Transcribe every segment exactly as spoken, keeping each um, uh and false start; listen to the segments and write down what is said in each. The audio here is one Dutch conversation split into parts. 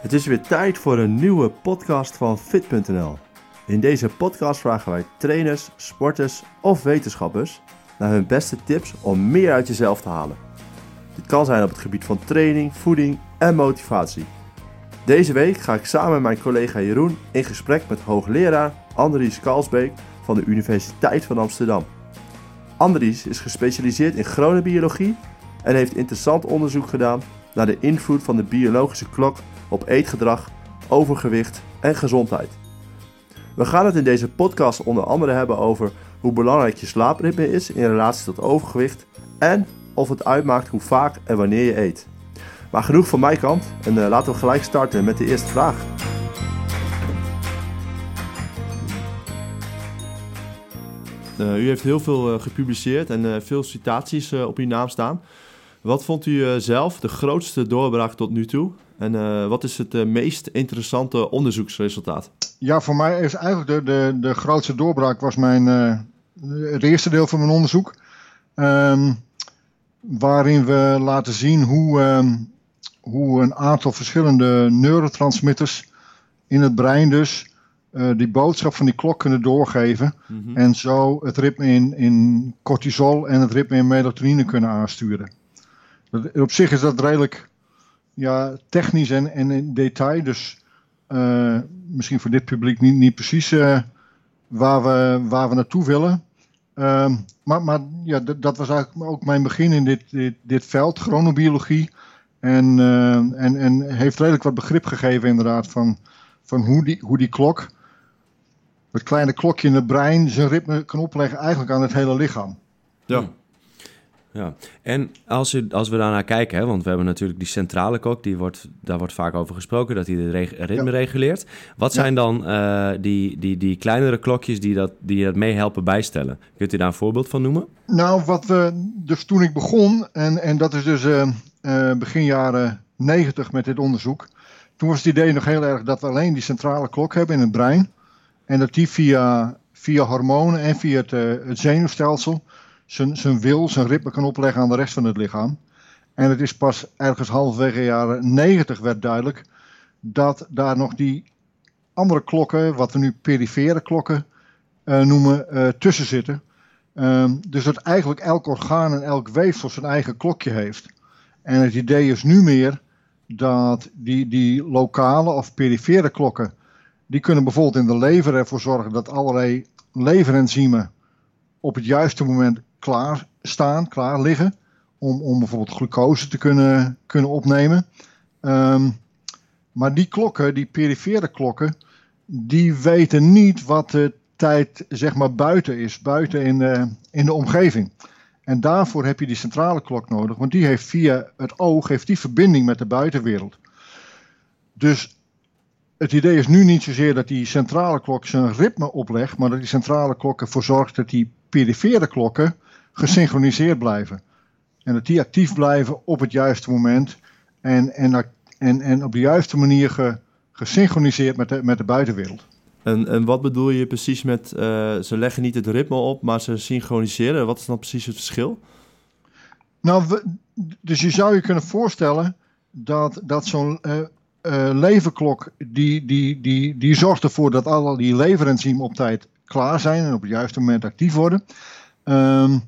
Het is weer tijd voor een nieuwe podcast van Fit punt n l. In deze podcast vragen wij trainers, sporters of wetenschappers naar hun beste tips om meer uit jezelf te halen. Dit kan zijn op het gebied van training, voeding en motivatie. Deze week ga ik samen met mijn collega Jeroen in gesprek met hoogleraar Andries Kalsbeek van de Universiteit van Amsterdam. Andries is gespecialiseerd in chronobiologie en heeft interessant onderzoek gedaan naar de invloed van de biologische klok op eetgedrag, overgewicht en gezondheid. We gaan het in deze podcast onder andere hebben over hoe belangrijk je slaapritme is in relatie tot overgewicht en of het uitmaakt hoe vaak en wanneer je eet. Maar genoeg van mijn kant en uh, laten we gelijk starten met de eerste vraag. Uh, u heeft heel veel uh, gepubliceerd en uh, veel citaties uh, op uw naam staan. Wat vond u uh, zelf de grootste doorbraak tot nu toe? En uh, wat is het uh, meest interessante onderzoeksresultaat? Ja, voor mij is eigenlijk de, de, de grootste doorbraak was mijn, uh, het eerste deel van mijn onderzoek. Um, waarin we laten zien hoe, um, hoe een aantal verschillende neurotransmitters in het brein dus uh, die boodschap van die klok kunnen doorgeven. Mm-hmm. En zo het ritme in, in cortisol en het ritme in melatonine kunnen aansturen. Dat, op zich is dat redelijk ja, technisch en, en in detail. Dus uh, misschien voor dit publiek niet, niet precies uh, waar, we, waar we naartoe willen. Uh, maar maar ja, d- dat was eigenlijk ook mijn begin in dit, dit, dit veld, chronobiologie. En, uh, en, en heeft redelijk wat begrip gegeven inderdaad van, van hoe, die, hoe die klok, het kleine klokje in het brein, zijn ritme kan opleggen eigenlijk aan het hele lichaam. Ja. Ja, en als, u, als we daarnaar kijken, hè, want we hebben natuurlijk die centrale klok, die wordt, daar wordt vaak over gesproken, dat die de reg- ritme ja. reguleert. Wat ja. zijn dan uh, die, die, die kleinere klokjes die dat, die dat mee helpen bijstellen? Kunt u daar een voorbeeld van noemen? Nou, wat we, dus toen ik begon, en, en dat is dus uh, uh, begin jaren negentig met dit onderzoek, toen was het idee nog heel erg dat we alleen die centrale klok hebben in het brein. En dat die via, via hormonen en via het, uh, het zenuwstelsel Zijn, zijn wil, zijn ritme kan opleggen aan de rest van het lichaam. En het is pas ergens halverwege jaren negentig werd duidelijk dat daar nog die andere klokken, wat we nu perifere klokken uh, noemen, uh, tussen zitten. Um, dus dat eigenlijk elk orgaan en elk weefsel zijn eigen klokje heeft. En het idee is nu meer dat die, die lokale of perifere klokken, die kunnen bijvoorbeeld in de lever ervoor zorgen dat allerlei leverenzymen op het juiste moment klaar staan, klaar liggen, om, om bijvoorbeeld glucose te kunnen, kunnen opnemen. Um, maar die klokken, die perifere klokken, die weten niet wat de tijd zeg maar buiten is, buiten in de, in de omgeving. En daarvoor heb je die centrale klok nodig, want die heeft via het oog heeft die verbinding met de buitenwereld. Dus het idee is nu niet zozeer dat die centrale klok zijn ritme oplegt, maar dat die centrale klok ervoor zorgt dat die perifere klokken gesynchroniseerd blijven. En dat die actief blijven op het juiste moment en, en, en, en op de juiste manier ge, gesynchroniseerd met de, met de buitenwereld. En, en wat bedoel je precies met, uh, ze leggen niet het ritme op, maar ze synchroniseren? Wat is dan precies het verschil? Nou, we, dus je zou je kunnen voorstellen dat, dat zo'n uh, uh, leverklok, die, die, die, die zorgt ervoor dat al die leverenzymen op tijd klaar zijn en op het juiste moment actief worden. Um,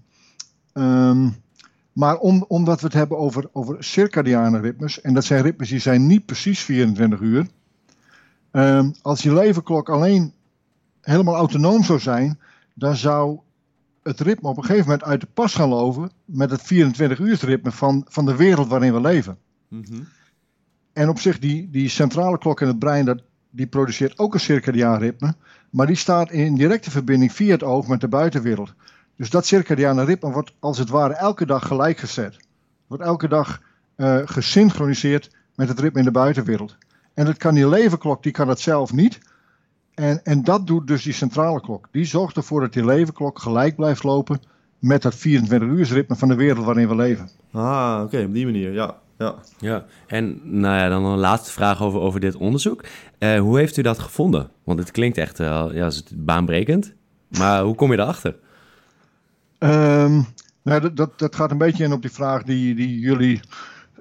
um, maar om, omdat we het hebben over, over circadiane ritmes, en dat zijn ritmes die zijn niet precies vierentwintig uur. Um, als die leverklok alleen helemaal autonoom zou zijn, dan zou het ritme op een gegeven moment uit de pas gaan lopen met het vierentwintig uur ritme van, van de wereld waarin we leven. Mm-hmm. En op zich, die, die centrale klok in het brein, dat, die produceert ook een circadiaan ritme, maar die staat in directe verbinding via het oog met de buitenwereld. Dus dat circadiane ritme wordt als het ware elke dag gelijk gezet. Wordt elke dag uh, gesynchroniseerd met het ritme in de buitenwereld. En dat kan die leverklok, die kan dat zelf niet. En, en dat doet dus die centrale klok. Die zorgt ervoor dat die leverklok gelijk blijft lopen met dat vierentwintig uur ritme van de wereld waarin we leven. Ah, oké, okay, op die manier, ja. Ja. Ja, en nou ja, dan een laatste vraag over, over dit onderzoek. Uh, hoe heeft u dat gevonden? Want het klinkt echt uh, ja, baanbrekend. Maar hoe kom je erachter? Um, nou, dat, dat, dat gaat een beetje in op die vraag die, die jullie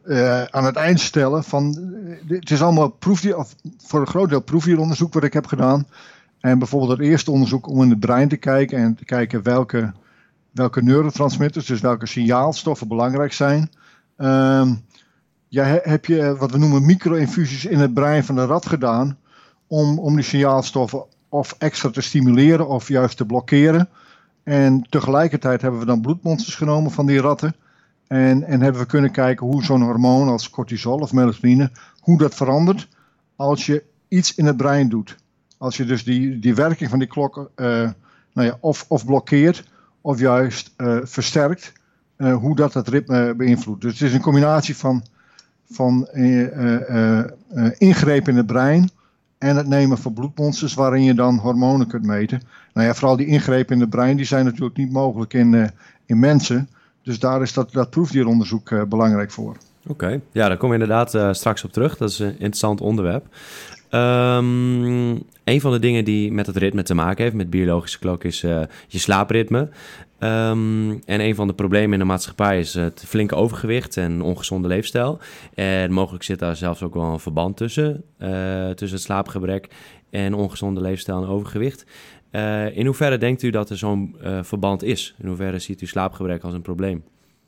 uh, aan het eind stellen van, uh, het is allemaal proefdier, of voor een groot deel proefdieronderzoek wat ik heb gedaan. En bijvoorbeeld het eerste onderzoek om in het brein te kijken en te kijken welke, welke neurotransmitters, dus welke signaalstoffen belangrijk zijn. Um, ja, heb je wat we noemen micro-infusies in het brein van de rat gedaan om, om die signaalstoffen of extra te stimuleren of juist te blokkeren. En tegelijkertijd hebben we dan bloedmonsters genomen van die ratten. En, en hebben we kunnen kijken hoe zo'n hormoon als cortisol of melatonine, hoe dat verandert als je iets in het brein doet. Als je dus die, die werking van die klok uh, nou ja, of, of blokkeert of juist uh, versterkt, uh, hoe dat het ritme beïnvloedt. Dus het is een combinatie van, van uh, uh, uh, uh, ingrepen in het brein en het nemen van bloedmonsters waarin je dan hormonen kunt meten. Nou ja, vooral die ingrepen in het brein die zijn natuurlijk niet mogelijk in, uh, in mensen. Dus daar is dat, dat proefdieronderzoek uh, belangrijk voor. Oké, okay. Ja, daar kom je inderdaad uh, straks op terug. Dat is een interessant onderwerp. Um, een van de dingen die met het ritme te maken heeft, met biologische klok, is uh, je slaapritme. Um, en een van de problemen in de maatschappij is het flinke overgewicht en ongezonde leefstijl. En mogelijk zit daar zelfs ook wel een verband tussen, uh, tussen het slaapgebrek en ongezonde leefstijl en overgewicht. Uh, in hoeverre denkt u dat er zo'n uh, verband is? In hoeverre ziet u slaapgebrek als een probleem?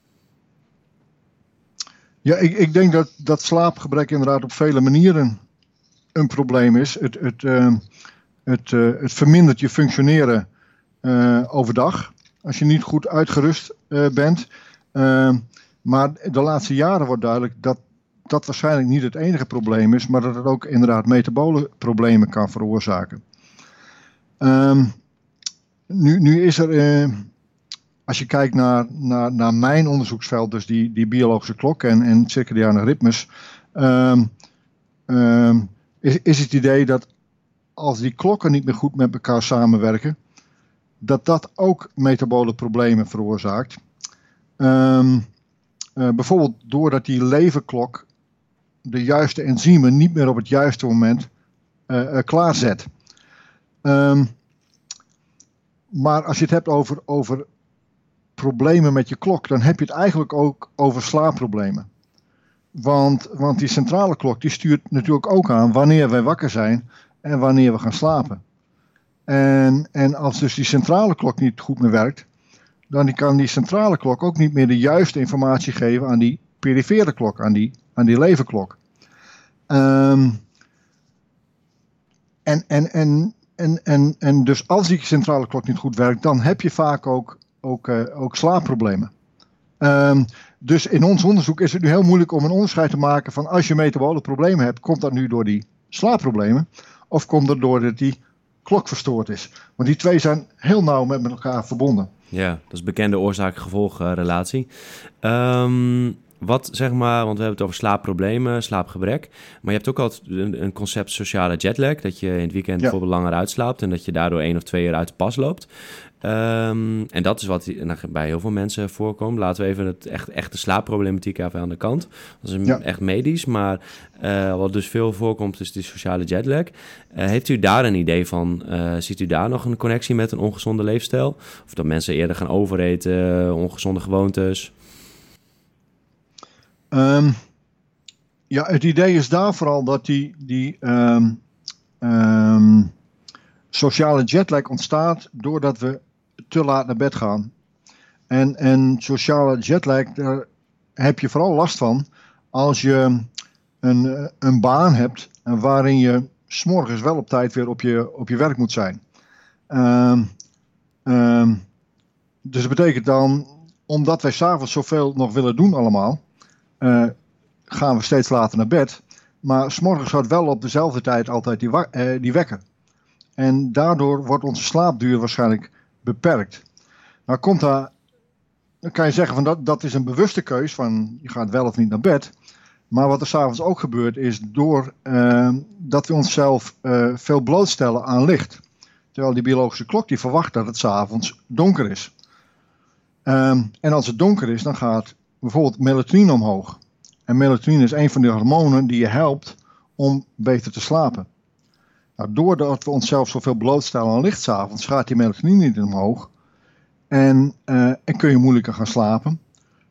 Ja, ik, ik denk dat, dat slaapgebrek inderdaad op vele manieren een probleem is. Het, het, uh, het, uh, het vermindert je functioneren uh, overdag als je niet goed uitgerust uh, bent. Uh, maar de laatste jaren wordt duidelijk dat dat waarschijnlijk niet het enige probleem is, maar dat het ook inderdaad metabole problemen kan veroorzaken. Um, nu, nu is er, uh, als je kijkt naar, naar, naar mijn onderzoeksveld, dus die, die biologische klok en, en circadiane ritmes, um, um, is, is het idee dat als die klokken niet meer goed met elkaar samenwerken, dat dat ook metabole problemen veroorzaakt. Um, uh, bijvoorbeeld doordat die leverklok de juiste enzymen niet meer op het juiste moment uh, uh, klaarzet. Um, maar als je het hebt over, over problemen met je klok, dan heb je het eigenlijk ook over slaapproblemen. Want, want die centrale klok die stuurt natuurlijk ook aan wanneer wij wakker zijn en wanneer we gaan slapen. En, en als dus die centrale klok niet goed meer werkt, dan kan die centrale klok ook niet meer de juiste informatie geven aan die perifere klok, aan die, aan die leverklok. Um, en, en, en, en, en, en dus als die centrale klok niet goed werkt, dan heb je vaak ook, ook, uh, ook slaapproblemen. Um, dus in ons onderzoek is het nu heel moeilijk om een onderscheid te maken van als je metabole problemen hebt, komt dat nu door die slaapproblemen of komt dat doordat die klok verstoord is? Want die twee zijn heel nauw met elkaar verbonden. Ja, dat is bekende oorzaak-gevolgrelatie. Um, wat zeg maar, want we hebben het over slaapproblemen, slaapgebrek. Maar je hebt ook altijd een, een concept sociale jetlag. Dat je in het weekend ja. bijvoorbeeld langer uitslaapt en dat je daardoor één of twee uur uit de pas loopt. Um, en dat is wat bij heel veel mensen voorkomt. Laten we even het echt, echte slaapproblematiek even aan de kant. Dat is een, ja. echt medisch, maar uh, wat dus veel voorkomt is die sociale jetlag. Uh, heeft u daar een idee van? Uh, ziet u daar nog een connectie met een ongezonde leefstijl? Of dat mensen eerder gaan overeten, ongezonde gewoontes? Um, ja, het idee is daar vooral dat die, die um, um, sociale jetlag ontstaat doordat we te laat naar bed gaan. En, en sociale jetlag, daar heb je vooral last van als je een, een baan hebt waarin je 's morgens wel op tijd weer op je, op je werk moet zijn. Um, um, dus dat betekent dan, omdat wij 's avonds zoveel nog willen doen allemaal, uh, gaan we steeds later naar bed. Maar 's morgens gaat wel op dezelfde tijd altijd die, wa- uh, die wekker. En daardoor wordt onze slaapduur waarschijnlijk beperkt. Nou komt daar, dan kan je zeggen van dat, dat is een bewuste keus van je gaat wel of niet naar bed. Maar wat er 's avonds ook gebeurt is door uh, dat we onszelf uh, veel blootstellen aan licht. Terwijl die biologische klok die verwacht dat het 's avonds donker is. Um, en als het donker is, dan gaat bijvoorbeeld melatonine omhoog. En melatonine is een van die hormonen die je helpt om beter te slapen. Nou, doordat we onszelf zoveel blootstellen aan licht 's avonds, gaat die melatonine niet omhoog. En, uh, en kun je moeilijker gaan slapen.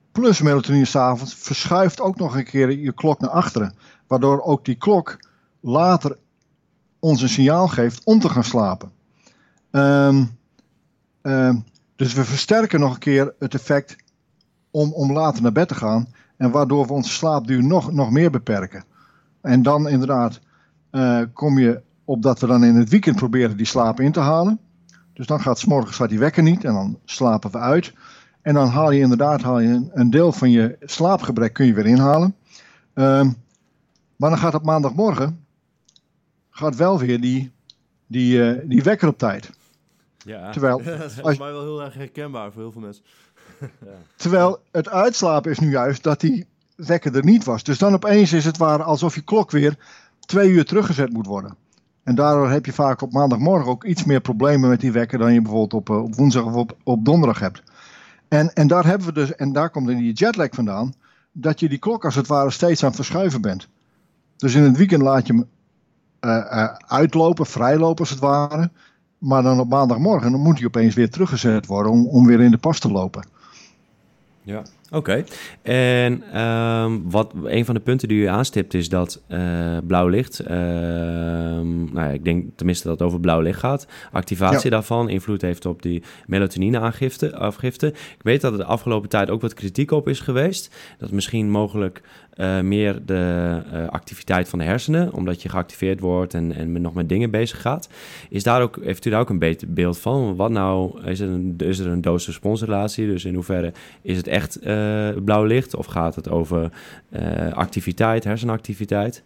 plus melatonine 's avonds verschuift ook nog een keer je klok naar achteren. Waardoor ook die klok later ons een signaal geeft om te gaan slapen. Um, um, dus we versterken nog een keer het effect om, om later naar bed te gaan. En waardoor we onze slaapduur nog, nog meer beperken. En dan inderdaad uh, kom je op dat we dan in het weekend proberen die slaap in te halen. Dus dan gaat 's morgens gaat die wekker niet en dan slapen we uit. En dan haal je inderdaad haal je een, een deel van je slaapgebrek kun je weer inhalen. Um, maar dan gaat op maandagmorgen gaat wel weer die, die, uh, die wekker op tijd. Ja, terwijl, dat is volgens mij wel heel erg herkenbaar voor heel veel mensen. Ja. Terwijl het uitslapen is nu juist dat die wekker er niet was. Dus dan opeens is het waar alsof je klok weer twee uur teruggezet moet worden. En daardoor heb je vaak op maandagmorgen ook iets meer problemen met die wekker dan je bijvoorbeeld op, op woensdag of op, op donderdag hebt. En, en daar hebben we dus, en daar komt in die jetlag vandaan, dat je die klok als het ware steeds aan het verschuiven bent. Dus in het weekend laat je hem uh, uh, uitlopen, vrijlopen als het ware. Maar dan op maandagmorgen dan moet hij opeens weer teruggezet worden om, om weer in de pas te lopen. Ja, oké. Okay. En um, wat een van de punten die u aanstipt is dat uh, blauw licht, uh, nou ja, ik denk tenminste dat het over blauw licht gaat, activatie ja. daarvan invloed heeft op die melatonine-aangifte. Afgifte. Ik weet dat er de afgelopen tijd ook wat kritiek op is geweest, dat misschien mogelijk uh, meer de uh, activiteit van de hersenen, omdat je geactiveerd wordt en, en nog met dingen bezig gaat. Is daar ook, heeft u daar ook een beter beeld van? Wat nou, is er een, is er een dose-responsrelatie? Dus in hoeverre is het echt uh, blauw licht of gaat het over uh, activiteit, hersenactiviteit?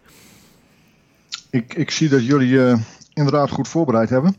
Ik, ik zie dat jullie uh, inderdaad goed voorbereid hebben.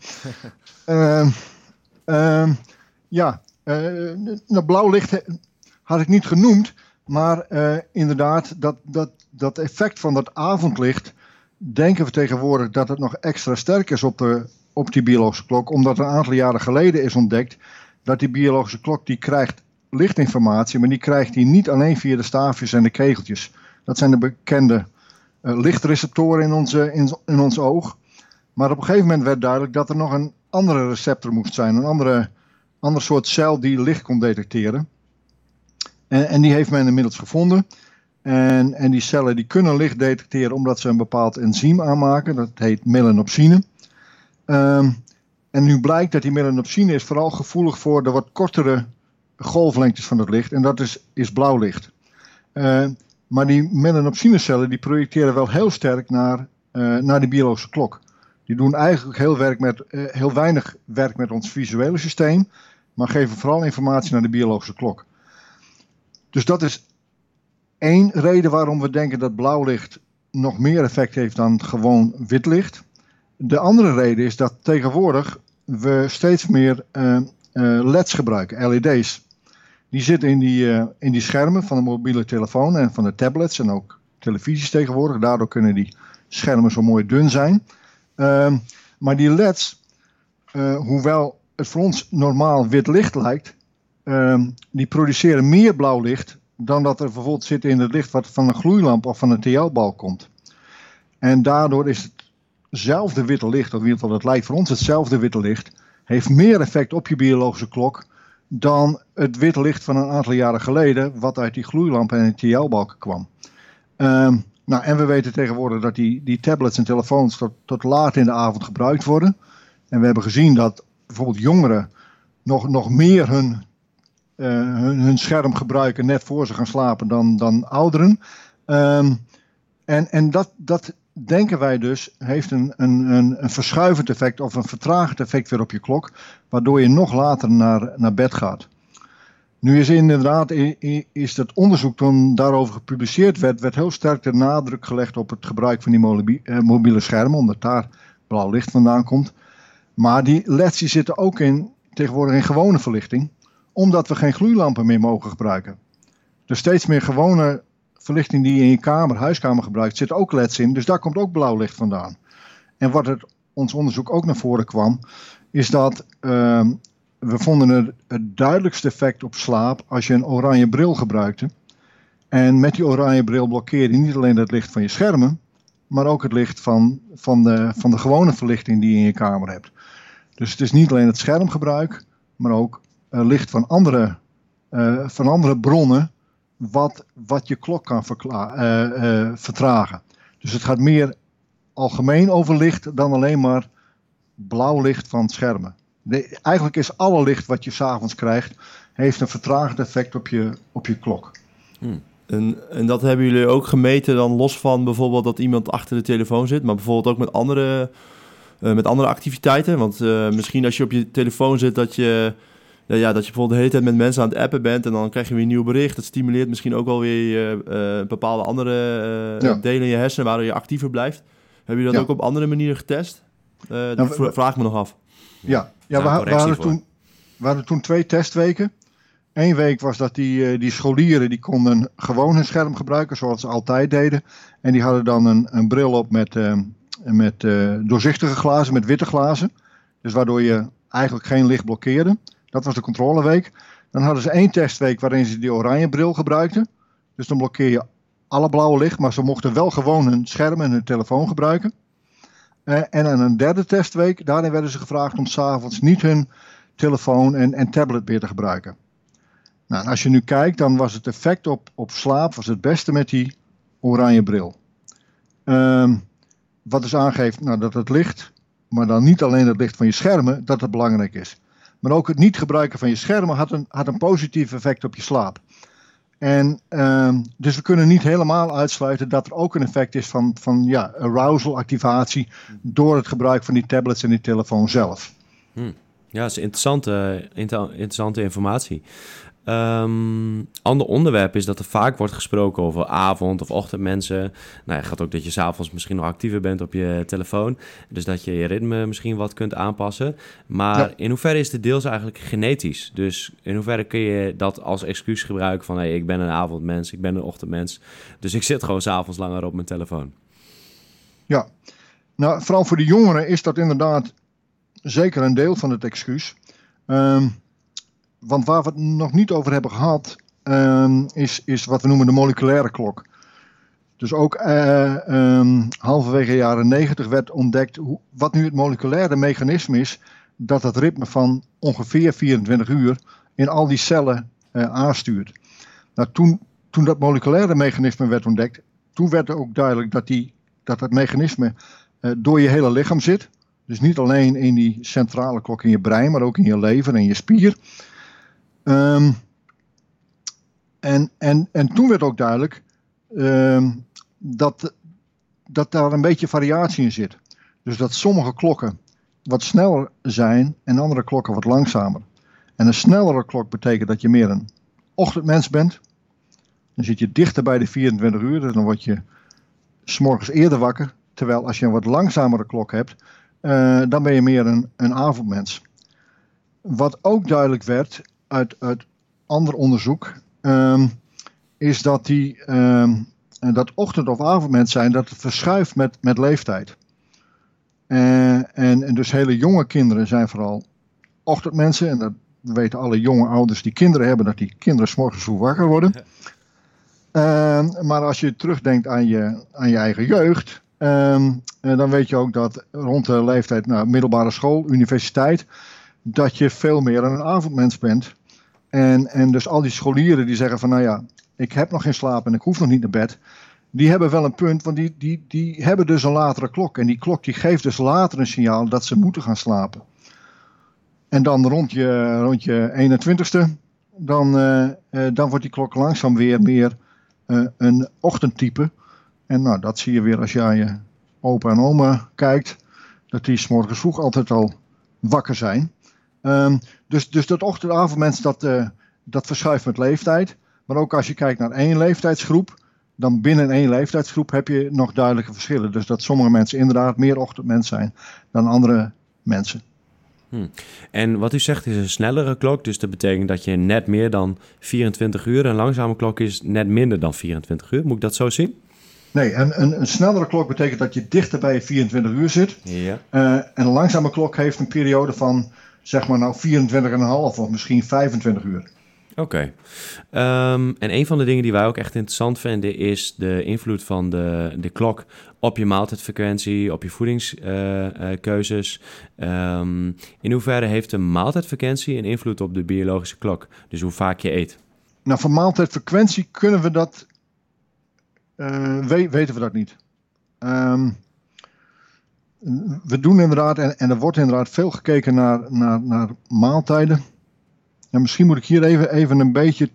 uh, uh, ja, uh, nou, blauw licht had ik niet genoemd, maar uh, inderdaad dat, dat, dat effect van dat avondlicht denken we tegenwoordig dat het nog extra sterk is op, de, op die biologische klok, omdat een aantal jaren geleden is ontdekt dat die biologische klok die krijgt lichtinformatie, maar die krijgt hij niet alleen via de staafjes en de kegeltjes. Dat zijn de bekende uh, lichtreceptoren in, onze, in, in ons oog. Maar op een gegeven moment werd duidelijk dat er nog een andere receptor moest zijn. Een andere, ander soort cel die licht kon detecteren. En, en die heeft men inmiddels gevonden. En, en die cellen die kunnen licht detecteren omdat ze een bepaald enzym aanmaken. Dat heet melanopsine. Um, en nu blijkt dat die melanopsine is vooral gevoelig voor de wat kortere golflengtes van het licht. En dat is, is blauw licht. Uh, maar die melanopsinecellen die projecteren wel heel sterk naar, uh, naar de biologische klok. Die doen eigenlijk heel, werk met, uh, heel weinig werk met ons visuele systeem. Maar geven vooral informatie naar de biologische klok. Dus dat is één reden waarom we denken dat blauw licht nog meer effect heeft dan gewoon wit licht. De andere reden is dat tegenwoordig we steeds meer uh, uh, L E D's gebruiken, L E D's. Die zitten in die, uh, in die schermen van de mobiele telefoon en van de tablets en ook televisies tegenwoordig. Daardoor kunnen die schermen zo mooi dun zijn. Uh, maar die L E D's, uh, hoewel het voor ons normaal wit licht lijkt, uh, die produceren meer blauw licht dan dat er bijvoorbeeld zit in het licht wat van een gloeilamp of van een T L-balk komt. En daardoor is hetzelfde witte licht, of in ieder geval het lijkt voor ons hetzelfde witte licht, heeft meer effect op je biologische klok dan het witte licht van een aantal jaren geleden, wat uit die gloeilampen en T L-balken kwam. Um, nou, en we weten tegenwoordig dat die, die tablets en telefoons tot, tot laat in de avond gebruikt worden. En we hebben gezien dat bijvoorbeeld jongeren nog, nog meer hun, uh, hun, hun scherm gebruiken net voor ze gaan slapen dan, dan ouderen. Um, en en dat, dat denken wij dus heeft een, een, een, een verschuivend effect of een vertragend effect weer op je klok, waardoor je nog later naar, naar bed gaat. Nu is inderdaad, is dat onderzoek toen daarover gepubliceerd werd, werd heel sterk de nadruk gelegd op het gebruik van die mobiele schermen, omdat daar blauw licht vandaan komt. Maar die L E D's die zitten ook in, tegenwoordig in gewone verlichting, omdat we geen gloeilampen meer mogen gebruiken. Dus steeds meer gewone verlichting die je in je kamer, huiskamer gebruikt, zit ook L E D's in, dus daar komt ook blauw licht vandaan. En wat het, ons onderzoek ook naar voren kwam, is dat uh, we vonden het, het duidelijkste effect op slaap als je een oranje bril gebruikte. En met die oranje bril blokkeer je niet alleen het licht van je schermen, maar ook het licht van, van, de, van de gewone verlichting die je in je kamer hebt. Dus het is niet alleen het schermgebruik, maar ook uh, licht van andere, uh, van andere bronnen wat, wat je klok kan verkla- uh, uh, vertragen. Dus het gaat meer algemeen over licht dan alleen maar blauw licht van schermen. De, eigenlijk is alle licht wat je 's avonds krijgt, heeft een vertragend effect op je, op je klok. Hmm. En, en dat hebben jullie ook gemeten dan los van bijvoorbeeld dat iemand achter de telefoon zit, maar bijvoorbeeld ook met andere, uh, met andere activiteiten? Want uh, misschien als je op je telefoon zit dat je, uh, ja, dat je bijvoorbeeld de hele tijd met mensen aan het appen bent en dan krijg je weer een nieuw bericht. Dat stimuleert misschien ook wel weer uh, uh, bepaalde andere uh, ja. delen in je hersenen waardoor je actiever blijft. Hebben jullie dat ja. ook op andere manieren getest? Uh, dat nou, we, vraag ik me nog af. Ja, ja we, we, hadden toen, we hadden toen twee testweken. Eén week was dat die, die scholieren die konden gewoon hun scherm gebruiken zoals ze altijd deden. En die hadden dan een, een bril op met, uh, met uh, doorzichtige glazen, met witte glazen. Dus waardoor je eigenlijk geen licht blokkeerde. Dat was de controleweek. Dan hadden ze één testweek waarin ze die oranje bril gebruikten. Dus dan blokkeer je alle blauwe licht, maar ze mochten wel gewoon hun scherm en hun telefoon gebruiken. Uh, en aan een derde testweek, daarin werden ze gevraagd om 's avonds niet hun telefoon en, en tablet meer te gebruiken. Nou, en als je nu kijkt, dan was het effect op, op slaap was het beste met die oranje bril. Um, wat dus aangeeft nou, dat het licht, maar dan niet alleen het licht van je schermen, dat het belangrijk is. Maar ook het niet gebruiken van je schermen had een, had een positief effect op je slaap. En um, dus we kunnen niet helemaal uitsluiten dat er ook een effect is van, van ja, arousal, activatie, door het gebruik van die tablets en die telefoon zelf. Hmm. Ja, dat is interessante, inter- interessante informatie. Um, ander onderwerp is dat er vaak wordt gesproken over avond- of ochtendmensen. Nou, het gaat ook dat je 's avonds misschien nog actiever bent op je telefoon. Dus dat je je ritme misschien wat kunt aanpassen. Maar ja. in hoeverre is dit deels eigenlijk genetisch? Dus in hoeverre kun je dat als excuus gebruiken van hey, ik ben een avondmens, ik ben een ochtendmens. Dus ik zit gewoon 's avonds langer op mijn telefoon. Ja, nou vooral voor de jongeren is dat inderdaad zeker een deel van het excuus. Um, Want waar we het nog niet over hebben gehad, um, is, is wat we noemen de moleculaire klok. Dus ook uh, um, halverwege de jaren negentig werd ontdekt hoe, wat nu het moleculaire mechanisme is, dat het ritme van ongeveer vierentwintig uur in al die cellen uh, aanstuurt. Nou, toen, toen dat moleculaire mechanisme werd ontdekt, toen werd ook duidelijk dat, die, dat het mechanisme uh, door je hele lichaam zit. Dus niet alleen in die centrale klok in je brein, maar ook in je lever en je spier. Um, en, en, en toen werd ook duidelijk um, dat, dat daar een beetje variatie in zit. Dus dat sommige klokken wat sneller zijn en andere klokken wat langzamer. En een snellere klok betekent dat je meer een ochtendmens bent. Dan zit je dichter bij de vierentwintig uur, dus dan word je 's morgens eerder wakker. Terwijl als je een wat langzamere klok hebt, uh, dan ben je meer een, een avondmens. Wat ook duidelijk werd uit, uit ander onderzoek, um, is dat die um, dat ochtend- of avondmens zijn, dat het verschuift met, met leeftijd. Uh, en, en dus hele jonge kinderen zijn vooral ochtendmensen. En dat weten alle jonge ouders die kinderen hebben, dat die kinderen 's morgens vroeg wakker worden. Uh, maar als je terugdenkt aan je, aan je eigen jeugd, um, uh, dan weet je ook dat rond de leeftijd, nou, middelbare school, universiteit, dat je veel meer een avondmens bent. En, en dus al die scholieren die zeggen van, nou ja, ik heb nog geen slaap en ik hoef nog niet naar bed. Die hebben wel een punt, want die, die, die hebben dus een latere klok. En die klok die geeft dus later een signaal dat ze moeten gaan slapen. En dan rond je, rond je eenentwintigste, dan, uh, uh, dan wordt die klok langzaam weer meer uh, een ochtendtype. En nou, dat zie je weer als je aan je opa en oma kijkt, dat die 's morgens vroeg altijd al wakker zijn. Um, dus, dus dat ochtend-avondmens, dat, uh, dat verschuift met leeftijd. Maar ook als je kijkt naar één leeftijdsgroep, dan binnen één leeftijdsgroep heb je nog duidelijke verschillen. Dus dat sommige mensen inderdaad meer ochtendmens zijn dan andere mensen. Hmm. En wat u zegt is een snellere klok, dus dat betekent dat je net meer dan vierentwintig uur, een langzame klok is net minder dan vierentwintig uur. Moet ik dat zo zien? Nee, een, een, een snellere klok betekent dat je dichter bij je vierentwintig uur zit. Ja. Uh, en een langzame klok heeft een periode van, zeg maar nou vierentwintig komma vijf of misschien vijfentwintig uur. Oké. Okay. Um, en een van de dingen die wij ook echt interessant vinden is de invloed van de, de klok op je maaltijdfrequentie, op je voedingskeuzes. Uh, uh, um, in hoeverre heeft de maaltijdfrequentie een invloed op de biologische klok? Dus hoe vaak je eet? Nou, van maaltijdfrequentie kunnen we dat, uh, we, weten we dat niet. Um, we doen inderdaad, en, en er wordt inderdaad veel gekeken naar, naar, naar maaltijden. En misschien moet ik hier even, even een beetje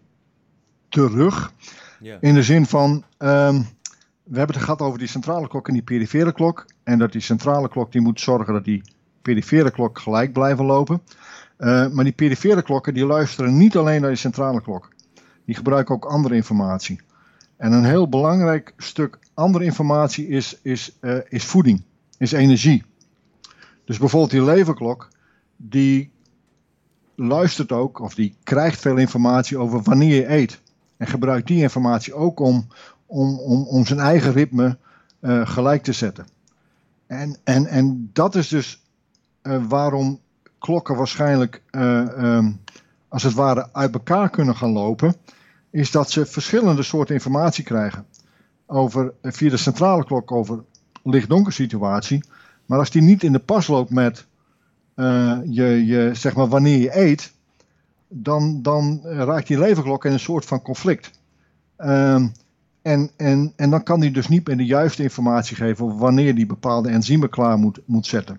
terug. Yeah. In de zin van, um, we hebben het gehad over die centrale klok en die perifere klok. En dat die centrale klok die moet zorgen dat die perifere klok gelijk blijven lopen. Uh, maar die perifere klokken die luisteren niet alleen naar die centrale klok. Die gebruiken ook andere informatie. En een heel belangrijk stuk andere informatie is, is, uh, is voeding, is energie. Dus bijvoorbeeld die leverklok, die luistert ook, of die krijgt veel informatie over wanneer je eet. En gebruikt die informatie ook om, om, om, om zijn eigen ritme uh, gelijk te zetten. En, en, en dat is dus uh, waarom klokken waarschijnlijk, uh, um, als het ware, uit elkaar kunnen gaan lopen, is dat ze verschillende soorten informatie krijgen. Over, via de centrale klok over licht-donker situatie. Maar als die niet in de pas loopt met uh, je, je, zeg maar wanneer je eet, dan, dan raakt die leverklok in een soort van conflict. Um, en, en, en dan kan die dus niet meer de juiste informatie geven over wanneer die bepaalde enzymen klaar moet, moet zetten.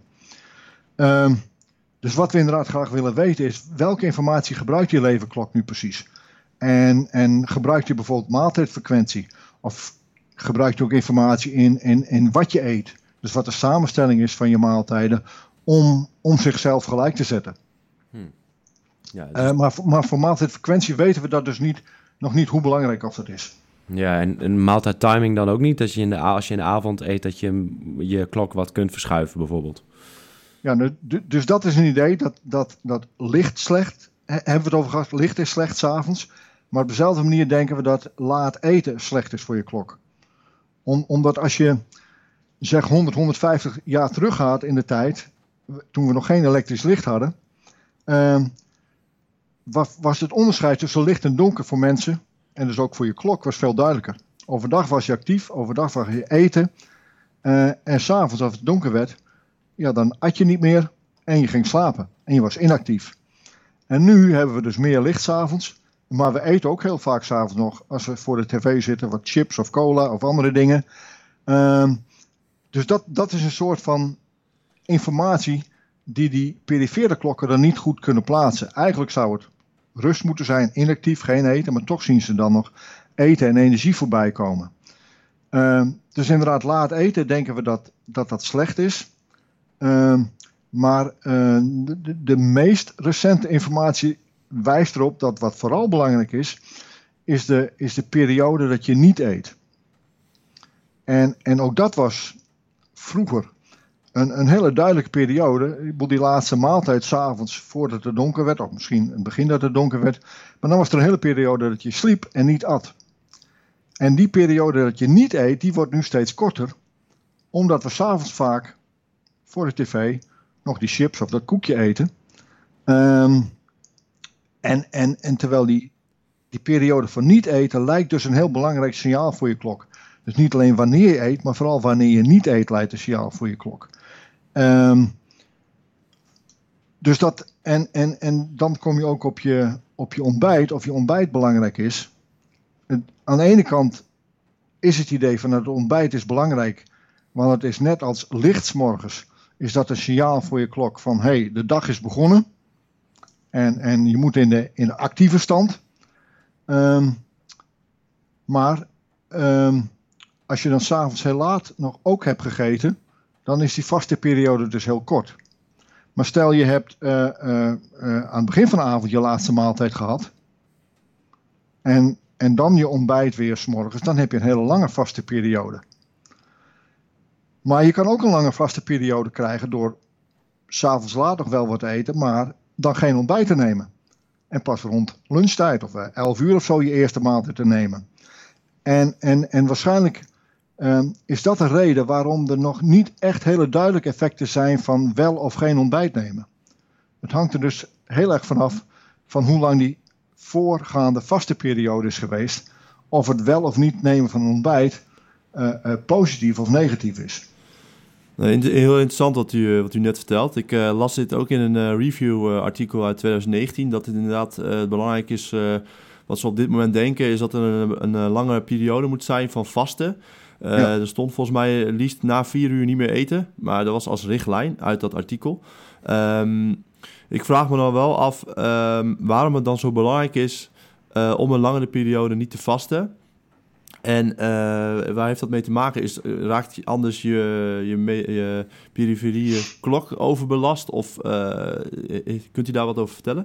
Um, dus wat we inderdaad graag willen weten is, welke informatie gebruikt die leverklok nu precies? En, en gebruikt u bijvoorbeeld maaltijdfrequentie? Of gebruikt u ook informatie in, in, in wat je eet? Dus wat de samenstelling is van je maaltijden om, om zichzelf gelijk te zetten. Hmm. Ja, dus... uh, maar, maar voor maaltijdfrequentie weten we dat dus niet, nog niet hoe belangrijk of dat is. Ja, en, en maaltijdtiming dan ook niet? Als je, in de, als je in de avond eet, dat je je klok wat kunt verschuiven bijvoorbeeld? Ja, nu, dus dat is een idee dat, dat, dat licht slecht, he, hebben we het over gehad, licht is slecht 's avonds. Maar op dezelfde manier denken we dat laat eten slecht is voor je klok. Om, omdat als je zeg honderd, honderdvijftig jaar teruggaat in de tijd, toen we nog geen elektrisch licht hadden, uh, was, was het onderscheid tussen licht en donker voor mensen, en dus ook voor je klok, was veel duidelijker. Overdag was je actief, overdag was je eten, uh, en s'avonds als het donker werd, ja, dan at je niet meer en je ging slapen en je was inactief. En nu hebben we dus meer licht 's avonds. Maar we eten ook heel vaak 's avonds nog, als we voor de tv zitten, wat chips of cola of andere dingen. Uh, dus dat, dat is een soort van informatie die die perifere klokken dan niet goed kunnen plaatsen. Eigenlijk zou het rust moeten zijn, inactief, geen eten, maar toch zien ze dan nog eten en energie voorbij komen. Uh, dus inderdaad, laat eten denken we dat dat, dat slecht is. Uh, maar uh, de, de meest recente informatie wijst erop dat wat vooral belangrijk is, is de, is de periode dat je niet eet. En, en ook dat was vroeger een, een hele duidelijke periode. Die laatste maaltijd 's avonds voordat het donker werd, of misschien in het begin dat het donker werd. Maar dan was er een hele periode dat je sliep en niet at. En die periode dat je niet eet, die wordt nu steeds korter. Omdat we 's avonds vaak voor de tv nog die chips of dat koekje eten. Um, En, en, en terwijl die, die periode van niet eten lijkt dus een heel belangrijk signaal voor je klok. Dus niet alleen wanneer je eet, maar vooral wanneer je niet eet lijkt een signaal voor je klok. Um, dus dat, en, en, en dan kom je ook op je, op je ontbijt, of je ontbijt belangrijk is. En aan de ene kant is het idee van dat het ontbijt is belangrijk, want het is net als licht 's morgens, is dat een signaal voor je klok van hé, hey, de dag is begonnen. En, en je moet in de, in de actieve stand. Um, maar um, als je dan 's avonds heel laat nog ook hebt gegeten, dan is die vaste periode dus heel kort. Maar stel je hebt uh, uh, uh, aan het begin van de avond je laatste maaltijd gehad. En, en dan je ontbijt weer 's morgens, dan heb je een hele lange vaste periode. Maar je kan ook een lange vaste periode krijgen door 's avonds laat nog wel wat te eten, maar dan geen ontbijt te nemen. En pas rond lunchtijd of elf uur of zo je eerste maaltijd te nemen. En, en, en waarschijnlijk um, is dat een reden waarom er nog niet echt hele duidelijke effecten zijn van wel of geen ontbijt nemen. Het hangt er dus heel erg vanaf van hoe lang die voorgaande vaste periode is geweest. Of het wel of niet nemen van een ontbijt uh, uh, positief of negatief is. Heel interessant wat u, wat u net vertelt. Ik uh, las dit ook in een uh, review uh, artikel uit twintig negentien, dat het inderdaad uh, belangrijk is uh, wat ze op dit moment denken is dat er een, een, een lange periode moet zijn van vasten. Uh, ja. Er stond volgens mij liefst na vier uur niet meer eten. Maar dat was als richtlijn uit dat artikel. Um, ik vraag me dan wel af um, waarom het dan zo belangrijk is uh, om een langere periode niet te vasten. En uh, waar heeft dat mee te maken? Is, raakt anders je, je, me, je periferie klok overbelast? Of uh, kunt u daar wat over vertellen?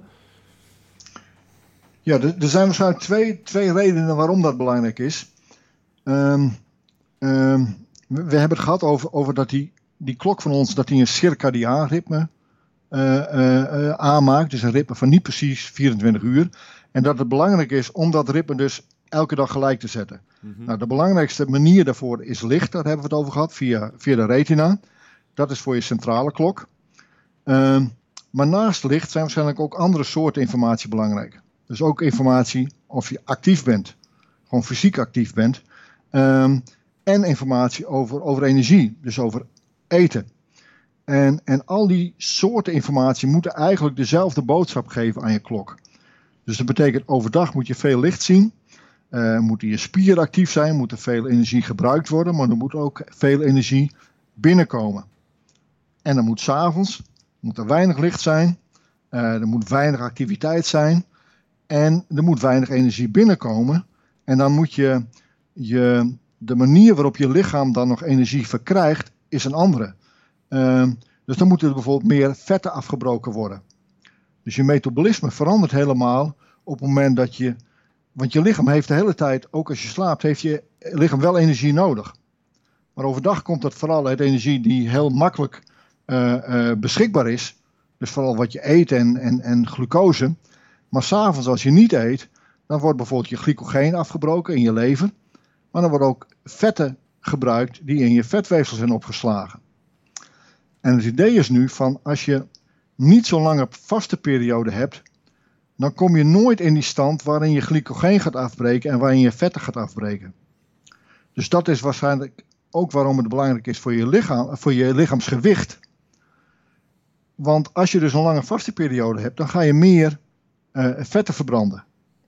Ja, er, er zijn waarschijnlijk twee, twee redenen waarom dat belangrijk is. Um, um, we, we hebben het gehad over, over dat die, die klok van ons dat die een circadiaan ritme uh, uh, uh, aanmaakt. Dus een ritme van niet precies vierentwintig uur. En dat het belangrijk is om dat ritme dus elke dag gelijk te zetten. Mm-hmm. Nou, de belangrijkste manier daarvoor is licht. Daar hebben we het over gehad, via, via de retina. Dat is voor je centrale klok. Uh, maar naast licht zijn waarschijnlijk ook andere soorten informatie belangrijk. Dus ook informatie of je actief bent. Gewoon fysiek actief bent. Um, en informatie over, over energie. Dus over eten. En, en al die soorten informatie moeten eigenlijk dezelfde boodschap geven aan je klok. Dus dat betekent overdag moet je veel licht zien. Uh, moeten je spieren actief zijn. Moet er veel energie gebruikt worden. Maar er moet ook veel energie binnenkomen. En dan moet 's avonds moet er weinig licht zijn. Uh, er moet weinig activiteit zijn. En er moet weinig energie binnenkomen. En dan moet je, je de manier waarop je lichaam dan nog energie verkrijgt, is een andere. Uh, dus dan moeten er bijvoorbeeld meer vetten afgebroken worden. Dus je metabolisme verandert helemaal op het moment dat je... Want je lichaam heeft de hele tijd, ook als je slaapt, heeft je lichaam wel energie nodig. Maar overdag komt dat vooral uit energie die heel makkelijk uh, uh, beschikbaar is. Dus vooral wat je eet en, en, en glucose. Maar 's avonds als je niet eet, dan wordt bijvoorbeeld je glycogeen afgebroken in je lever. Maar dan worden ook vetten gebruikt die in je vetweefsel zijn opgeslagen. En het idee is nu van als je niet zo'n lange vaste periode hebt, dan kom je nooit in die stand waarin je glycogeen gaat afbreken en waarin je vetten gaat afbreken. Dus dat is waarschijnlijk ook waarom het belangrijk is voor je lichaam, voor je lichaamsgewicht. Want als je dus een lange vaste periode hebt, dan ga je meer uh, vetten verbranden.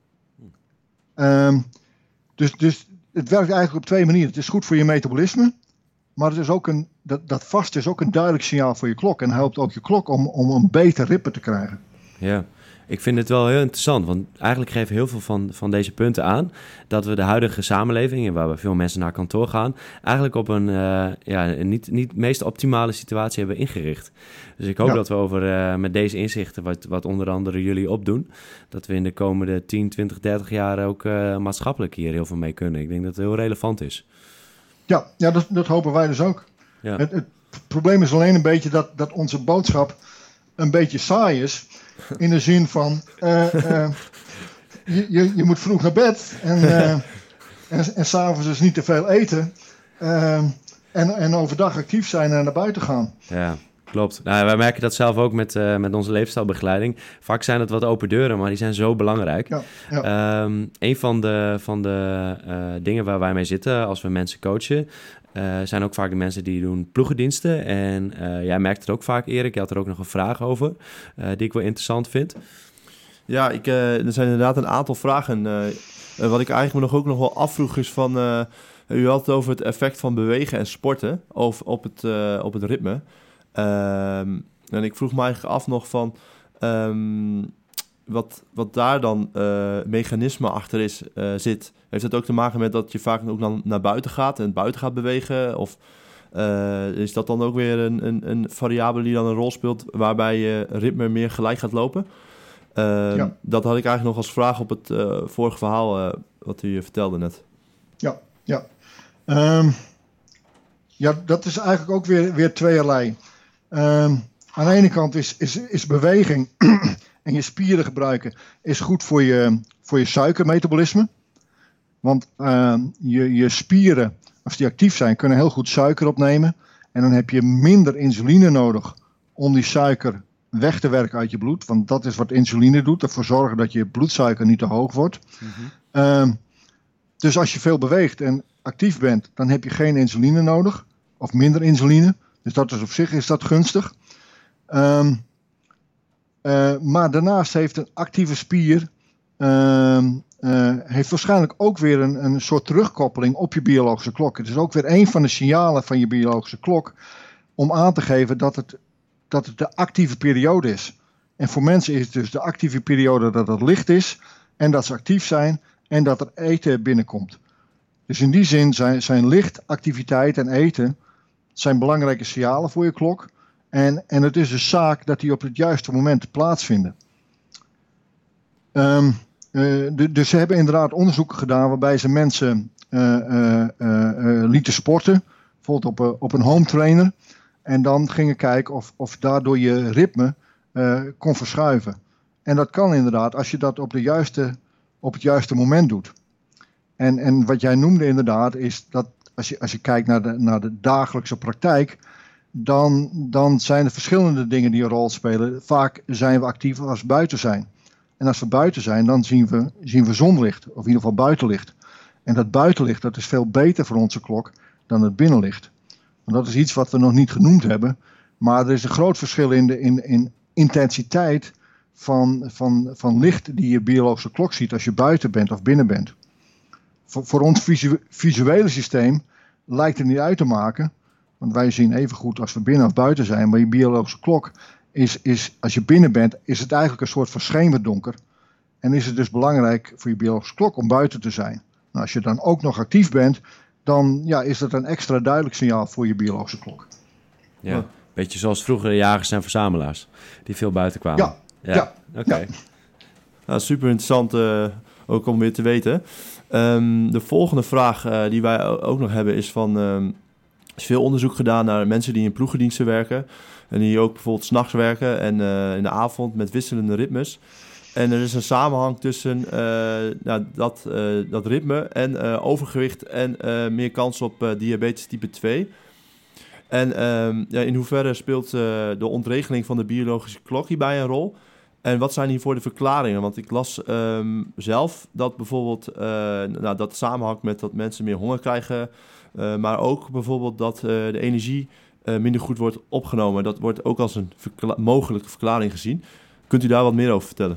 Um, dus, dus het werkt eigenlijk op twee manieren. Het is goed voor je metabolisme, maar het is ook een, dat, dat vast is ook een duidelijk signaal voor je klok. En helpt ook je klok om, om een beter ritme te krijgen. Ja, ik vind het wel heel interessant, want eigenlijk geven heel veel van, van deze punten aan dat we de huidige samenleving, waar we veel mensen naar kantoor gaan, eigenlijk op een uh, ja, niet, niet meest optimale situatie hebben ingericht. Dus ik hoop ja. dat we over uh, met deze inzichten, wat, wat onder andere jullie opdoen, dat we in de komende tien, twintig, dertig jaar ook uh, maatschappelijk hier heel veel mee kunnen. Ik denk dat het heel relevant is. Ja, ja dat, dat hopen wij dus ook. Ja. Het, het probleem is alleen een beetje dat, dat onze boodschap een beetje saai is. In de zin van, uh, uh, je, je, je moet vroeg naar bed en, uh, en, en s'avonds dus niet te veel eten. Uh, en, en overdag actief zijn en naar buiten gaan. Ja, klopt. Nou, wij merken dat zelf ook met, uh, met onze leefstijlbegeleiding. Vaak zijn het wat open deuren, maar die zijn zo belangrijk. Ja, ja. Um, een van de, van de uh, dingen waar wij mee zitten als we mensen coachen, Uh, zijn ook vaak de mensen die doen ploegendiensten. En uh, jij merkt het ook vaak, Erik. Je had er ook nog een vraag over, uh, die ik wel interessant vind. Ja, ik, uh, er zijn inderdaad een aantal vragen. Uh, uh, wat ik eigenlijk me nog ook nog wel afvroeg is van... Uh, u had het over het effect van bewegen en sporten of op, het, uh, op het ritme. Uh, en ik vroeg me eigenlijk af nog van... Um, Wat, wat daar dan uh, mechanisme achter is, uh, zit. Heeft het ook te maken met dat je vaak ook dan naar buiten gaat en buiten gaat bewegen? Of uh, is dat dan ook weer een, een, een variabele die dan een rol speelt waarbij je ritme meer gelijk gaat lopen? Uh, ja. Dat had ik eigenlijk nog als vraag op het uh, vorige verhaal uh, wat u vertelde net. Ja, ja. Um, ja, dat is eigenlijk ook weer, weer tweeërlei. Um, aan de ene kant is, is, is beweging... En je spieren gebruiken is goed voor je, voor je suikermetabolisme. Want uh, je, je spieren, als die actief zijn, kunnen heel goed suiker opnemen. En dan heb je minder insuline nodig om die suiker weg te werken uit je bloed. Want dat is wat insuline doet, ervoor zorgen dat je bloedsuiker niet te hoog wordt. Mm-hmm. Uh, dus als je veel beweegt en actief bent, dan heb je geen insuline nodig. Of minder insuline. Dus dat is op zich is dat gunstig. Um, Uh, maar daarnaast heeft een actieve spier uh, uh, heeft waarschijnlijk ook weer een, een soort terugkoppeling op je biologische klok. Het is ook weer een van de signalen van je biologische klok om aan te geven dat het, dat het de actieve periode is. En voor mensen is het dus de actieve periode dat het licht is en dat ze actief zijn en dat er eten binnenkomt. Dus in die zin zijn, zijn licht, activiteit en eten zijn belangrijke signalen voor je klok. En, en het is dus zaak dat die op het juiste moment plaatsvinden. Um, uh, de, dus ze hebben inderdaad onderzoeken gedaan waarbij ze mensen uh, uh, uh, uh, lieten sporten. Bijvoorbeeld op, uh, op een home trainer. En dan gingen kijken of, of daardoor je ritme uh, kon verschuiven. En dat kan inderdaad als je dat op, de juiste, op het juiste moment doet. En, en wat jij noemde inderdaad is dat als je, als je kijkt naar de, naar de dagelijkse praktijk, dan, dan zijn er verschillende dingen die een rol spelen. Vaak zijn we actiever als we buiten zijn. En als we buiten zijn, dan zien we, zien we zonlicht, of in ieder geval buitenlicht. En dat buitenlicht, dat is veel beter voor onze klok dan het binnenlicht. En dat is iets wat we nog niet genoemd hebben. Maar er is een groot verschil in de in, in intensiteit van, van, van licht die je biologische klok ziet als je buiten bent of binnen bent. Voor, voor ons visu- visuele systeem lijkt het niet uit te maken. Want wij zien even goed als we binnen of buiten zijn. Maar je biologische klok is, is als je binnen bent, is het eigenlijk een soort van schemerdonker. En is het dus belangrijk voor je biologische klok om buiten te zijn. Nou, als je dan ook nog actief bent, dan ja, is dat een extra duidelijk signaal voor je biologische klok. Ja, een beetje zoals vroeger de jagers en verzamelaars, die veel buiten kwamen. Ja, ja. ja. Oké. Okay. Ja. Nou, super interessant uh, ook om weer te weten. Um, de volgende vraag uh, die wij ook nog hebben is van... Um, er is veel onderzoek gedaan naar mensen die in ploegendiensten werken. En die ook bijvoorbeeld 's nachts werken en uh, in de avond met wisselende ritmes. En er is een samenhang tussen uh, nou, dat, uh, dat ritme en uh, overgewicht en uh, meer kans op uh, diabetes type twee. En um, ja, in hoeverre speelt uh, de ontregeling van de biologische klok hierbij een rol? En wat zijn hiervoor de verklaringen? Want ik las um, zelf dat bijvoorbeeld uh, nou, dat samenhangt met dat mensen meer honger krijgen. Uh, maar ook bijvoorbeeld dat uh, de energie uh, minder goed wordt opgenomen. Dat wordt ook als een verkla- mogelijke verklaring gezien. Kunt u daar wat meer over vertellen?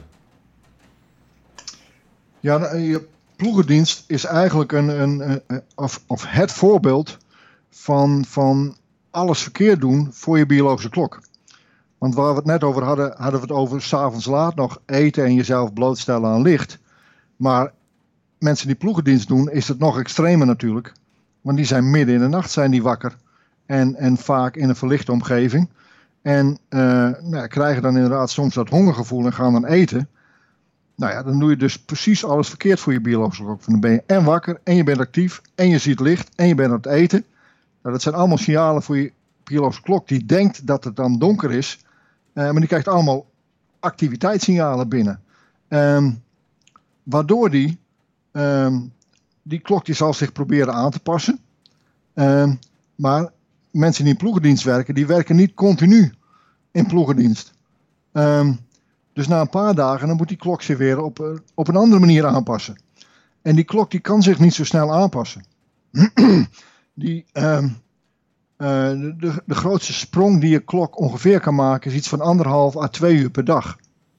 Ja, je ploegendienst is eigenlijk een, een, een, of, of het voorbeeld van, van alles verkeerd doen voor je biologische klok. Want waar we het net over hadden, hadden we het over 's avonds laat nog eten en jezelf blootstellen aan licht. Maar mensen die ploegendienst doen, is het nog extremer natuurlijk. Want die zijn midden in de nacht zijn die wakker. En, en vaak in een verlichte omgeving. En uh, nou, krijgen dan inderdaad soms dat hongergevoel en gaan dan eten. Nou ja, dan doe je dus precies alles verkeerd voor je biologische klok. Dan ben je en wakker, en je bent actief, en je ziet licht, en je bent aan het eten. Nou, dat zijn allemaal signalen voor je biologische klok die denkt dat het dan donker is. Uh, maar die krijgt allemaal activiteitssignalen binnen. Um, waardoor die, um, die klok die zal zich proberen aan te passen. Um, maar mensen die in ploegendienst werken, die werken niet continu in ploegendienst. Um, dus na een paar dagen dan moet die klok zich weer op, uh, op een andere manier aanpassen. En die klok die kan zich niet zo snel aanpassen. die... Um, Uh, de, de, de grootste sprong die je klok ongeveer kan maken is iets van anderhalf à twee uur per dag.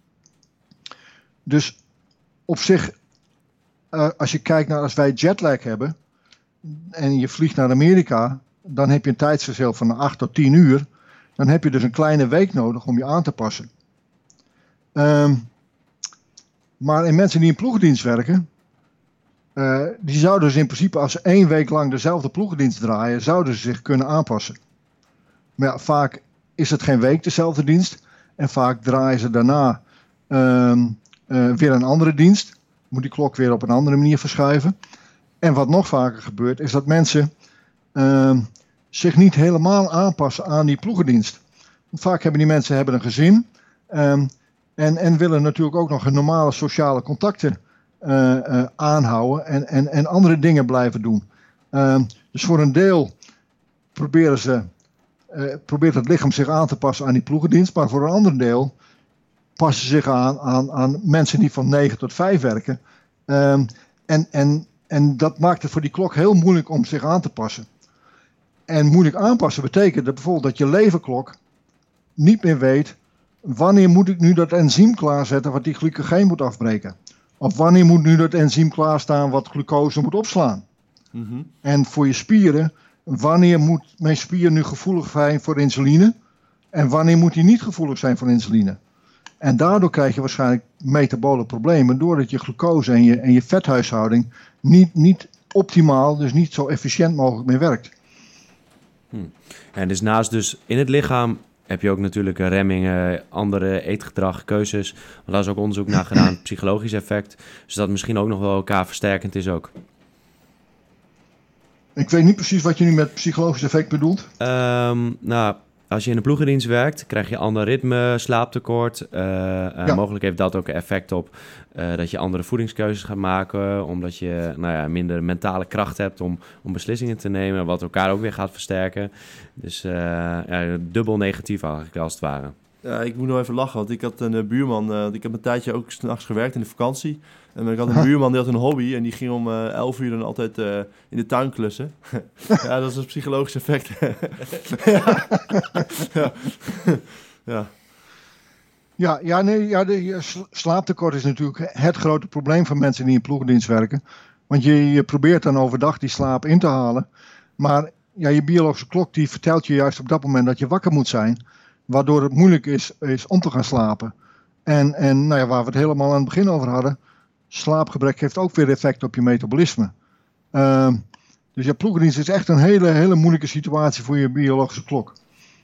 Dus op zich, uh, als je kijkt naar als wij jetlag hebben en je vliegt naar Amerika, dan heb je een tijdsverschil van acht tot tien uur. Dan heb je dus een kleine week nodig om je aan te passen. Um, maar in mensen die in ploegendienst werken, Uh, die zouden dus in principe als ze één week lang dezelfde ploegendienst draaien, zouden ze zich kunnen aanpassen. Maar ja, vaak is het geen week dezelfde dienst. En vaak draaien ze daarna uh, uh, weer een andere dienst. Moet die klok weer op een andere manier verschuiven. En wat nog vaker gebeurt is dat mensen uh, zich niet helemaal aanpassen aan die ploegendienst. Want vaak hebben die mensen hebben een gezin. Uh, en, en willen natuurlijk ook nog een normale sociale contacten Uh, uh, aanhouden en, en, en andere dingen blijven doen. Uh, dus voor een deel proberen ze, uh, probeert het lichaam zich aan te passen aan die ploegendienst, maar voor een ander deel passen ze zich aan, aan, aan mensen die van negen tot vijf werken. Uh, en, en, en dat maakt het voor die klok heel moeilijk om zich aan te passen. En moeilijk aanpassen betekent dat bijvoorbeeld dat je leverklok niet meer weet wanneer moet ik nu dat enzym klaarzetten wat die glycogeen moet afbreken. Of wanneer moet nu dat enzym klaarstaan wat glucose moet opslaan? Mm-hmm. En voor je spieren, wanneer moet mijn spier nu gevoelig zijn voor insuline? En wanneer moet hij niet gevoelig zijn voor insuline? En daardoor krijg je waarschijnlijk metabole problemen, doordat je glucose en je, en je vethuishouding niet, niet optimaal, dus niet zo efficiënt mogelijk meer werkt. Hmm. En dus naast dus in het lichaam heb je ook natuurlijk remmingen, andere eetgedrag, keuzes. Want daar is ook onderzoek naar gedaan, psychologisch effect. Dus dat misschien ook nog wel elkaar versterkend is ook. Ik weet niet precies wat je nu met psychologisch effect bedoelt. Um, nou, als je in de ploegendienst werkt, krijg je ander ritme, slaaptekort. Uh, uh, ja. Mogelijk heeft dat ook effect op uh, dat je andere voedingskeuzes gaat maken. Omdat je nou ja, minder mentale kracht hebt om, om beslissingen te nemen. Wat elkaar ook weer gaat versterken. Dus uh, ja, dubbel negatief eigenlijk als het ware. Ja, ik moet nog even lachen, want ik had een uh, buurman. Uh, ik heb een tijdje ook 's nachts gewerkt in de vakantie. En ik had een buurman die had een hobby en die ging om uh, elf uur dan altijd uh, in de tuin klussen. Ja, dat is een psychologisch effect. ja. ja. ja. Ja, ja, nee, ja, de slaaptekort is natuurlijk het grote probleem van mensen die in ploegendienst werken. Want je, je probeert dan overdag die slaap in te halen. Maar ja, je biologische klok die vertelt je juist op dat moment dat je wakker moet zijn. Waardoor het moeilijk is, is om te gaan slapen. En, en nou ja, waar we het helemaal aan het begin over hadden. Slaapgebrek heeft ook weer effect op je metabolisme. Uh, dus ja, ploegendienst is echt een hele, hele moeilijke situatie voor je biologische klok.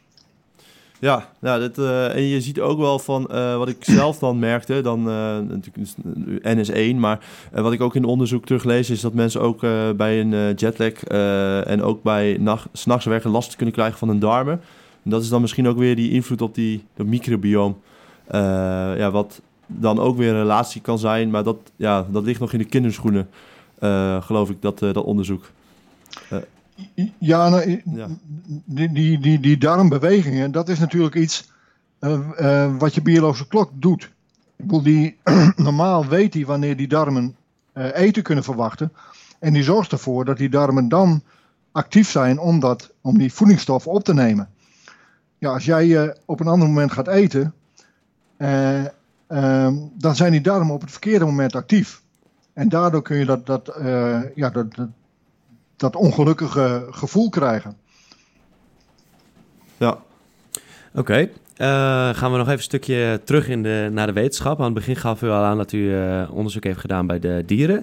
Ja, nou, dat, uh, en je ziet ook wel van uh, wat ik zelf dan merkte, dan uh, natuurlijk N is één, maar uh, wat ik ook in onderzoek teruglees is dat mensen ook uh, bij een uh, jetlag uh, en ook bij nacht, 's nachts werken last kunnen krijgen van hun darmen. En dat is dan misschien ook weer die invloed op die dat microbioom, uh, ja, wat dan ook weer een relatie kan zijn, maar dat, ja, dat ligt nog in de kinderschoenen, uh, geloof ik, dat, uh, dat onderzoek. Uh, Ja, nou, ja. Die, die, die, die darmbewegingen, dat is natuurlijk iets uh, uh, wat je biologische klok doet. Ik bedoel, die, normaal weet hij wanneer die darmen uh, eten kunnen verwachten. En die zorgt ervoor dat die darmen dan actief zijn om, dat, om die voedingsstof op te nemen. Ja, als jij uh, op een ander moment gaat eten, uh, uh, dan zijn die darmen op het verkeerde moment actief. En daardoor kun je dat, dat, uh, ja, dat, dat dat ongelukkige gevoel krijgen. Ja. Oké. Okay. Uh, gaan we nog even een stukje terug in de, naar de wetenschap. Aan het begin gaf u al aan dat u uh, onderzoek heeft gedaan bij de dieren.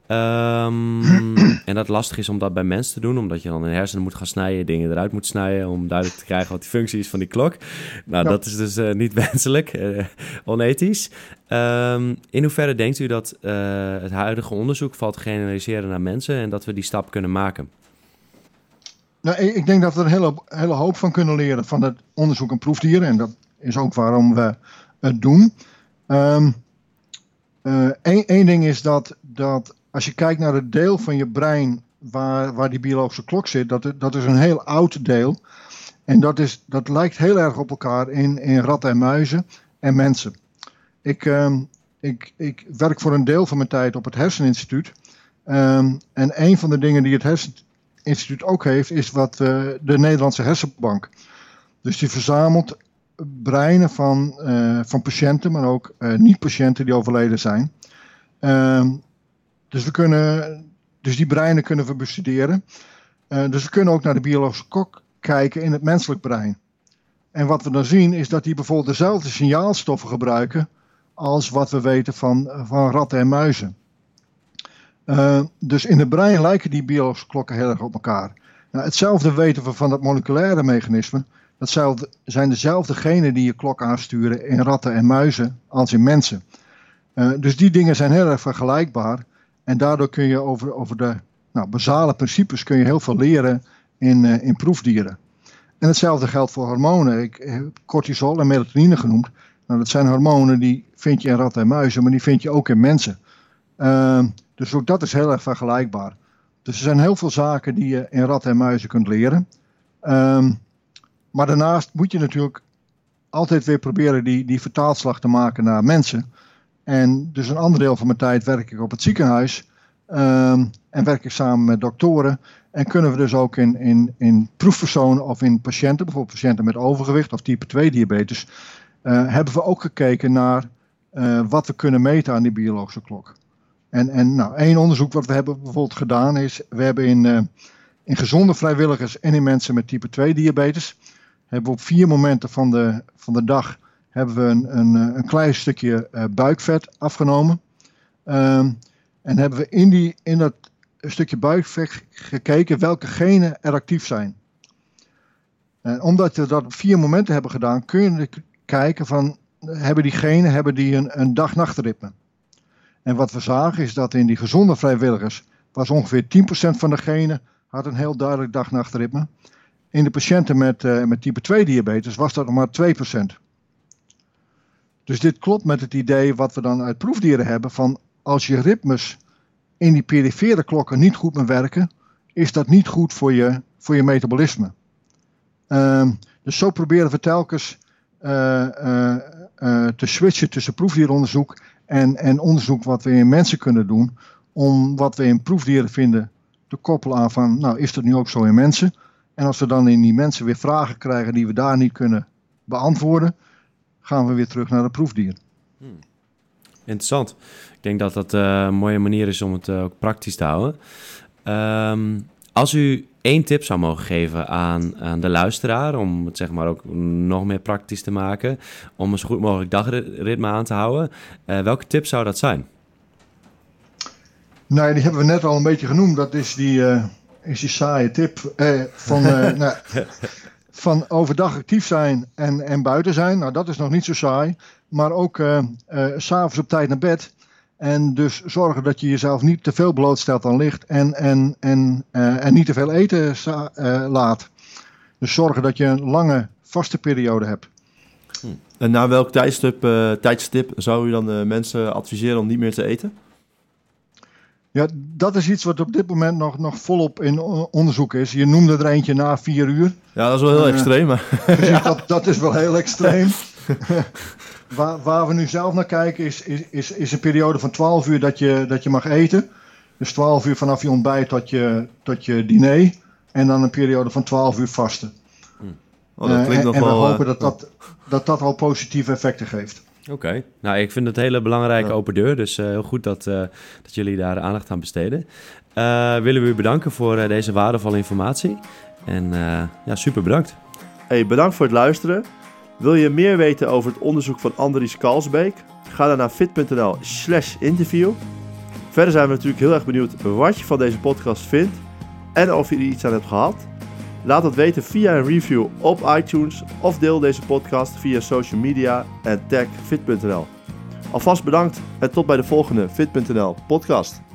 Um, en dat lastig is om dat bij mensen te doen, omdat je dan in de hersenen moet gaan snijden, dingen eruit moet snijden, om duidelijk te krijgen wat die functie is van die klok. Nou, ja. Dat is dus uh, niet wenselijk, uh, onethisch. Um, in hoeverre denkt u dat uh, het huidige onderzoek valt te generaliseren naar mensen en dat we die stap kunnen maken? Nou, ik denk dat we er een hele, hele hoop van kunnen leren van het onderzoek aan proefdieren. En dat is ook waarom we het doen. Um, uh, Eén één ding is dat, dat als je kijkt naar het deel van je brein waar, waar die biologische klok zit, dat, dat is een heel oud deel. En dat, is, dat lijkt heel erg op elkaar in, in ratten en muizen en mensen. Ik, um, ik, ik werk voor een deel van mijn tijd op het Herseninstituut. Um, en een van de dingen die het Herseninstituut ook heeft, is wat uh, de Nederlandse Hersenbank. Dus die verzamelt breinen van, uh, van patiënten, maar ook uh, niet-patiënten die overleden zijn. Um, dus, we kunnen, dus die breinen kunnen we bestuderen. Uh, dus we kunnen ook naar de biologische klok kijken in het menselijk brein. En wat we dan zien is dat die bijvoorbeeld dezelfde signaalstoffen gebruiken als wat we weten van, van ratten en muizen. Uh, dus in het brein lijken die biologische klokken heel erg op elkaar. Nou, hetzelfde weten we van het moleculaire mechanisme. Dat zijn dezelfde genen die je klok aansturen in ratten en muizen als in mensen. Uh, dus die dingen zijn heel erg vergelijkbaar. En daardoor kun je over, over de nou, basale principes kun je heel veel leren in, uh, in proefdieren. En hetzelfde geldt voor hormonen. Ik heb cortisol en melatonine genoemd. Nou, dat zijn hormonen die vind je in ratten en muizen, maar die vind je ook in mensen. Uh, dus ook dat is heel erg vergelijkbaar. Dus er zijn heel veel zaken die je in ratten en muizen kunt leren. Um, maar daarnaast moet je natuurlijk altijd weer proberen die, die vertaalslag te maken naar mensen. En dus een ander deel van mijn tijd werk ik op het ziekenhuis. Um, en werk ik samen met doktoren. En kunnen we dus ook in, in, in proefpersonen of in patiënten, bijvoorbeeld patiënten met overgewicht of type twee diabetes, uh, hebben we ook gekeken naar uh, wat we kunnen meten aan die biologische klok. En, en nou, één onderzoek wat we hebben bijvoorbeeld gedaan is, we hebben in, uh, in gezonde vrijwilligers en in mensen met type twee diabetes, hebben we op vier momenten van de, van de dag hebben we een, een, een klein stukje uh, buikvet afgenomen. Um, en hebben we in, die, in dat stukje buikvet gekeken welke genen er actief zijn. En omdat we dat op vier momenten hebben gedaan, kun je kijken van, hebben die genen hebben die een, een dag-nachtritme. En wat we zagen is dat in die gezonde vrijwilligers was ongeveer tien procent van de genen had een heel duidelijk dag-nachtritme. In de patiënten met, uh, met type twee diabetes was dat nog maar twee procent. Dus dit klopt met het idee wat we dan uit proefdieren hebben van als je ritmes in die perifere klokken niet goed meer werken, is dat niet goed voor je, voor je metabolisme. Uh, dus zo proberen we telkens uh, uh, uh, te switchen tussen proefdieronderzoek en, en onderzoek wat we in mensen kunnen doen, om wat we in proefdieren vinden te koppelen aan van, nou is dat nu ook zo in mensen? En als we dan in die mensen weer vragen krijgen die we daar niet kunnen beantwoorden, gaan we weer terug naar de proefdier. Hmm. Interessant. Ik denk dat dat uh, een mooie manier is om het uh, ook praktisch te houden. Um, als u één tip zou mogen geven aan, aan de luisteraar, om het zeg maar ook nog meer praktisch te maken, om een zo goed mogelijk dagritme aan te houden, uh, welke tip zou dat zijn? Nou, die hebben we net al een beetje genoemd. Dat is die, uh, is die saaie tip eh, van, uh, nou, van overdag actief zijn en, en buiten zijn. Nou, dat is nog niet zo saai. Maar ook uh, uh, 's avonds op tijd naar bed. En dus zorgen dat je jezelf niet te veel blootstelt aan licht en, en, en, uh, en niet te veel eten sa- uh, laat. Dus zorgen dat je een lange vaste periode hebt. Hmm. En na welk tijdstip, uh, tijdstip zou u dan uh, mensen adviseren om niet meer te eten? Ja, dat is iets wat op dit moment nog, nog volop in onderzoek is. Je noemde er eentje na vier uur. Ja, dat is wel heel uh, extreem. Maar ja. dat, dat is wel heel extreem. waar, waar we nu zelf naar kijken is, is, is, is een periode van twaalf uur dat je, dat je mag eten. Dus twaalf uur vanaf je ontbijt tot je, tot je diner. En dan een periode van twaalf uur vasten. Oh, dat klinkt uh, en, nog en wel, we hopen uh, dat dat, dat dat al positieve effecten geeft. Oké, okay. Nou ik vind het een hele belangrijke ja. open deur, dus uh, heel goed dat, uh, dat jullie daar aandacht aan besteden. Uh, willen we u bedanken voor uh, deze waardevolle informatie en uh, ja, super bedankt. Hey, bedankt voor het luisteren. Wil je meer weten over het onderzoek van Andries Kalsbeek? Ga dan naar fit.nl slash interview. Verder zijn we natuurlijk heel erg benieuwd wat je van deze podcast vindt en of je er iets aan hebt gehad. Laat het weten via een review op iTunes of deel deze podcast via social media en tag fit.nl. Alvast bedankt en tot bij de volgende fit.nl podcast.